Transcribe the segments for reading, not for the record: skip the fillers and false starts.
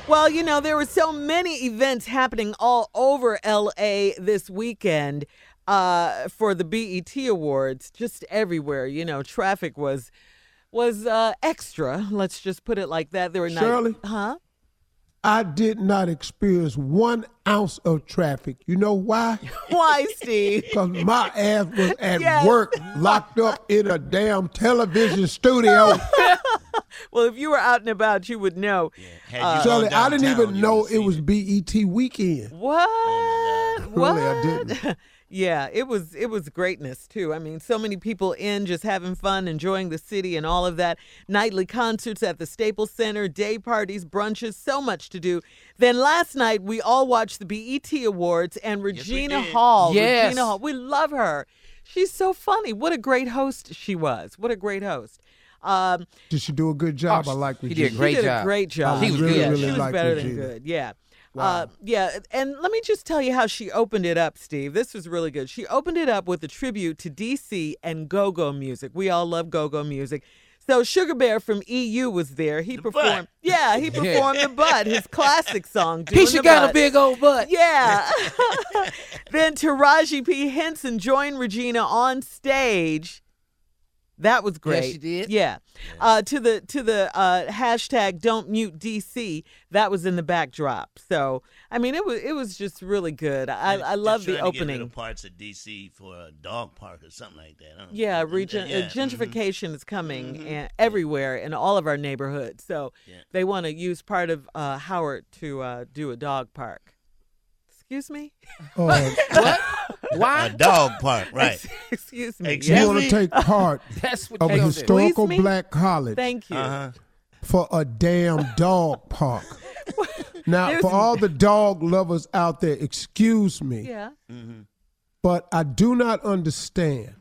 Well, there were so many events happening all over LA this weekend for the BET Awards, just everywhere. Traffic was extra. Let's just put it like that. There were Shirley? Huh? I did not experience 1 ounce of traffic. You know why? Why, Steve? Because my ass was at Yes. work, locked up in a damn television studio. Well, if you were out and about, you would know. Shirley, I didn't even know it was BET weekend. What? What? Really, I didn't. Yeah, it was greatness too. I mean, so many people in just having fun, enjoying the city and all of that. Nightly concerts at the Staples Center, day parties, brunches, so much to do. Then last night we all watched the BET Awards and Regina Hall. Yes. Regina Hall, we love her. She's so funny. What a great host she was. What a great host. Did she do a good job? Oh, I like she Regina. did a great She did job. a great job. She was really, good. really She was like better than Regina. good. Yeah. Wow. Yeah, and let me just tell you how she opened it up, Steve. This was really good. She opened it up with a tribute to DC and go-go music. We all love go-go music. So Sugar Bear from EU was there. He performed. Yeah, he performed The Butt, his classic song. Doing Keisha the got Butt. a big old butt. Yeah. Then Taraji P. Henson joined Regina on stage. That was great. Yes, she did. Yeah. To the hashtag Don't Mute DC. That was in the backdrop. So I mean, it was just really good. I love the They're trying to get opening. rid of parts of DC for a dog park or something like that. I don't know. Yeah, Yeah. gentrification is coming and everywhere in all of our neighborhoods. So they want to use part of Howard to do a dog park. Excuse me? Uh, What? Why? A dog park, right? Excuse me. Excuse you Yes. want me? to take part That's what of they a gonna do. historical Please me? black college Thank you. Uh-huh. for a damn dog park. Now, There's- for all the dog lovers out there, excuse me, Yeah. but I do not understand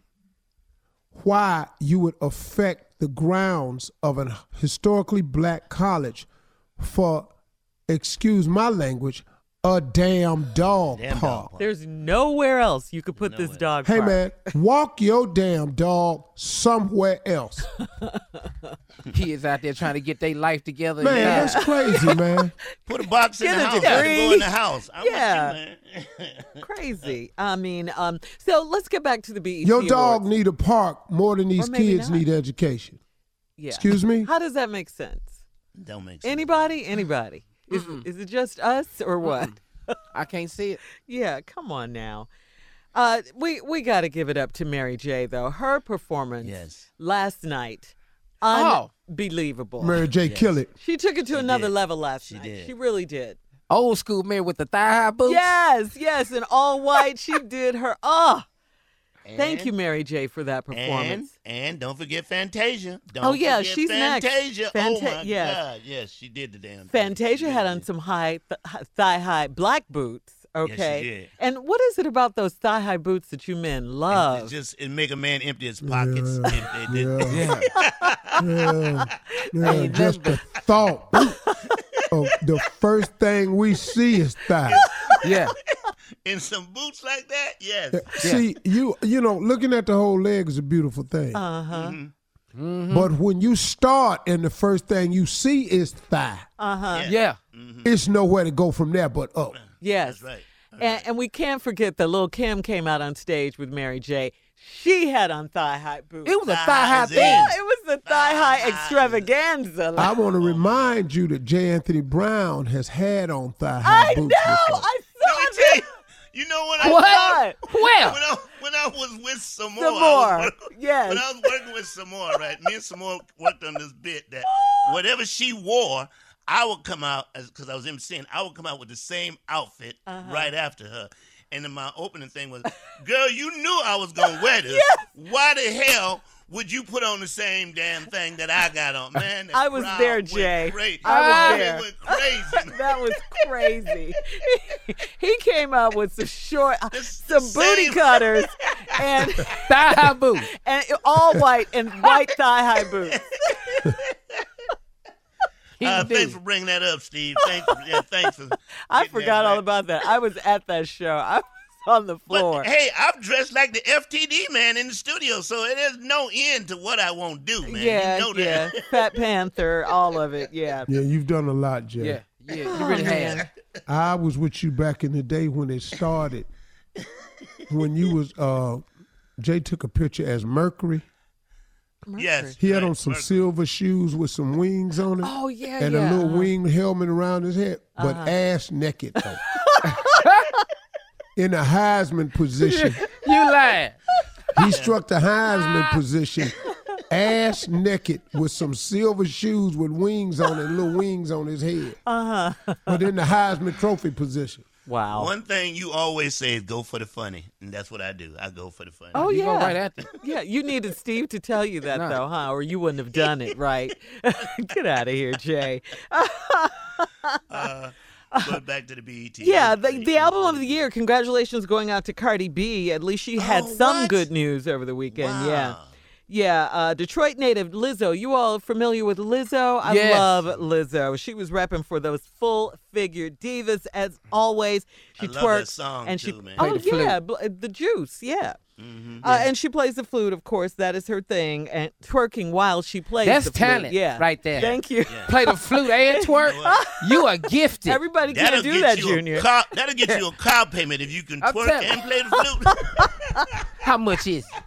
why you would affect the grounds of an historically black college for, excuse my language, a damn dog Damn dog park. park. There's nowhere else you could put this dog Hey park. man, walk your damn dog somewhere else. Kids out there trying to get their life together. Man, Yeah. that's crazy, man. Put a box in Get the a house. Let it degree. go in the house. I'm Yeah. with you, man. Crazy. I mean, so let's get back to the BET Your dog Awards. need a park more than these Or maybe kids not. need education. Yeah. Excuse me? How does that make sense? Don't make sense. Anybody? Is it just us or what? I can't see it. Yeah, come on now. We got to give it up to Mary J. though. Her performance Yes. last night, Oh. unbelievable. Mary J. Kill it. She took it to another did. level last She night. did. She really did. Old school man with the thigh-high boots. Yes, in all white. She did her. Thank And- you, Mary J. for that performance. And don't forget Fantasia. Don't Oh, yeah, forget she's next. Fantasia. Fanta- Oh my yes. God, yes, she did the damn thing. Fantasia She had really on did. some thigh-high black boots. Okay. did. And what is it about those thigh-high boots that you men love? It make a man empty his pockets. If they did. Yeah. Yeah. Yeah, just the thought of the first thing we see is thigh. Yeah. In some boots like that, yes. See, you know, looking at the whole leg is a beautiful thing. Uh-huh. But when you start and the first thing you see is thigh, Yeah. it's nowhere to go from there but up. Yes. That's right. And we can't forget that Lil' Kim came out on stage with Mary J. She had on thigh-high boots. It was a Thigh thigh-high highs thing. Yeah, it was the thigh-high Thigh-high. extravaganza. I want to remind you that J. Anthony Brown has had on thigh I high know. boots before. I Let me saw tell that. you know what What? Where? When I was with Samore, Samore, yes. When I was working with Samore, right? Me and Samore worked on this bit that whatever she wore, I would come out because I was emceeing. I would come out with the same outfit right after her. And then my opening thing was, "Girl, you knew I was gonna wear this. Why the hell would you put on the same damn thing that I got on, man?" The I was crowd there, went Jay. crazy. I was It there. went crazy. That was crazy. He came out with some short, It's some the booty same. cutters, and Thigh-high boots. all white and white thigh-high boots. He Thanks did. for bringing that up, Steve. Thanks for I getting that forgot all right. about that. I was at that show. I was on the floor. But hey, I'm dressed like the FTD man in the studio, so there's no end to what I won't do, man. Yeah, you know yeah. that. Fat Panther, all of it. Yeah. Yeah, you've done a lot, Jay. Yeah. Yeah, you really have. I was with you back in the day when it started. When you was Jay took a picture as Mercury. Yes. He had right, on some Mercury. silver shoes with some wings on it. Oh, yeah, and yeah. a little wing helmet around his head, but ass naked though. In a Heisman position. You lying. He struck the Heisman position, ass naked with some silver shoes with wings on it, little wings on his head. But in the Heisman Trophy position. Wow. One thing you always say is go for the funny, and that's what I do. I go for the funny. Oh, You yeah. go right after. Yeah, you needed Steve to tell you that, No. though, huh? Or you wouldn't have done it, right? Get out of here, Jay. Going back to the BET. Yeah, the album of the year. Congratulations going out to Cardi B. At least she had some what? good news over the weekend. Wow. Yeah. Yeah, Detroit native Lizzo. You all familiar with Lizzo? I Yes. love Lizzo. She was repping for those full-figure divas as always. She I love twerks that song, and too, she man. oh Play the flute. yeah, the juice, yeah. And she plays the flute, of course. That is her thing, and twerking while she plays That's the flute. talent Yeah, right there. Thank you. Play the flute and twerk. You are gifted. Everybody That'll can't do get that, you Junior. That'll get you a car payment if you can I'm twerk telling and play the flute. How much is it?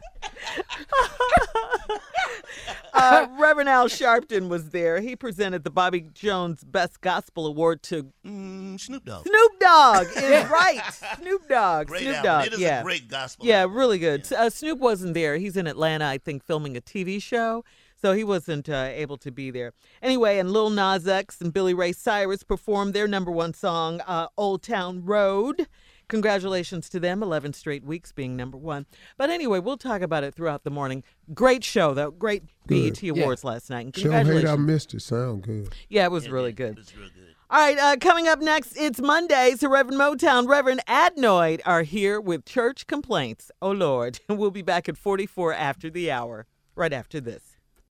Reverend Al Sharpton was there. He presented the Bobby Jones Best Gospel Award to Snoop Dogg. Snoop Dogg. Is right. Snoop Dogg. Great Snoop album. Dogg. It is Yeah. a great gospel. Yeah, album. really good. Snoop wasn't there. He's in Atlanta, I think, filming a TV show. So he wasn't able to be there. Anyway, and Lil Nas X and Billy Ray Cyrus performed their #1 song, Old Town Road. Congratulations to them, 11 straight weeks being #1. But anyway, we'll talk about it throughout the morning. Great show, though. Great BET Awards last night. And Show hate I congratulations. missed it. Sound good. Yeah, it was really good. It's real good. All right, coming up next, it's Monday. So Reverend Motown, Reverend Adnoid are here with church complaints. Oh, Lord. We'll be back at 44 after the hour, right after this.